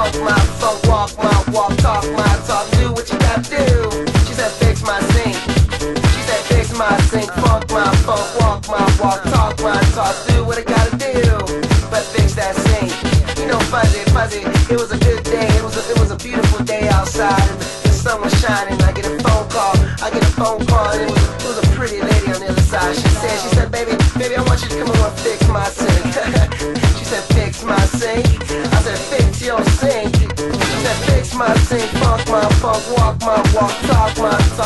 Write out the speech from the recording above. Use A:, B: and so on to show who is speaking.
A: funk my funk, walk my walk, talk my talk, do what you gotta do. She said fix my sink. She said fix my sink, funk my funk, walk my walk, talk my talk, do what I gotta do. But fix that sink. You know, fuzzy, fuzzy. It was a good day. It was a beautiful day outside, and the sun was shining. I get a phone call. And it was a pretty lady on the other side. She said, baby, I want you to come over and fix my sink. She said, fix my sink. I said, fix your sink. She said, fix my sink, funk my funk, walk my walk, talk my talk.